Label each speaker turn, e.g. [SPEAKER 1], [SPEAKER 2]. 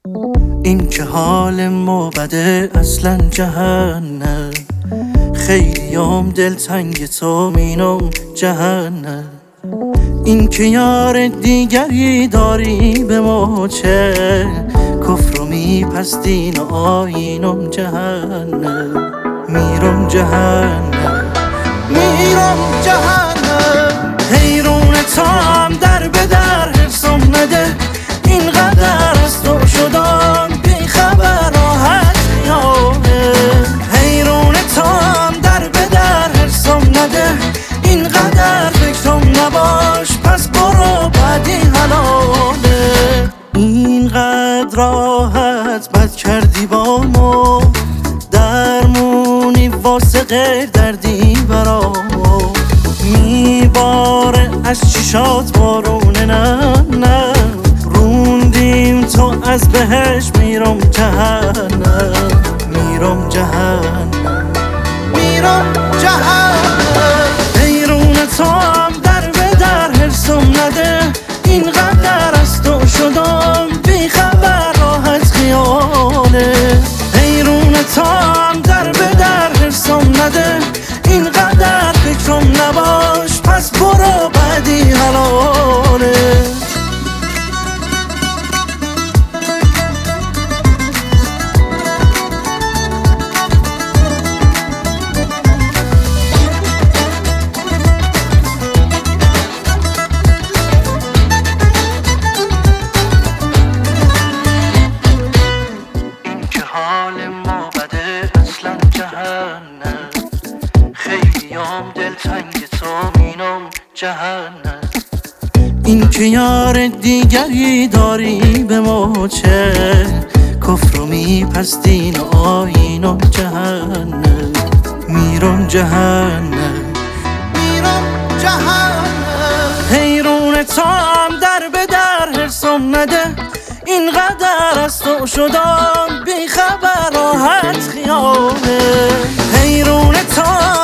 [SPEAKER 1] این که حال ما بده اصلا جهنم، خیلیام دلتنگ تو مینم جهنم. این که یار دیگری داری به ما چه، کفر و میپستین و آیینم جهنم. میرم جهنم، میرم جهنم. حیرون تا هم در به در حرسم نده، اینقدر از تو شدم بی خبر راحت میانه. حیرون تا هم در به در حرسم نده، اینقدر فکرم نباش پس برو بعدی حلاله. اینقدر راحت بد کردی با ما، درمونی واسه غیر دردی برامو. میباره از چشات بارونه، نه نه روندیم تو از بهش. میرم جهنم، میرم جهنم، میرم جهنم. حیرون تو هم در به در حرسم نده، اینقدر از تو شدم بی خبر راحت خیاله. حیرون تو هم در به در حرسم نده، اینقدر فکرم نباش پس برو بعدی حلاله. حال ما بده اصلا جهنم، خیلیام دلتنگ تو مینم جهنم. این که یار دیگری داری به ما چه، کفر و میپستین و آیینم جهنم. میرم جهنم، میرم جهنم. حیرون تا هم در به در حرسم نده، اینقدر از تو شدم بی خبر راحت خیاله. حیرون تا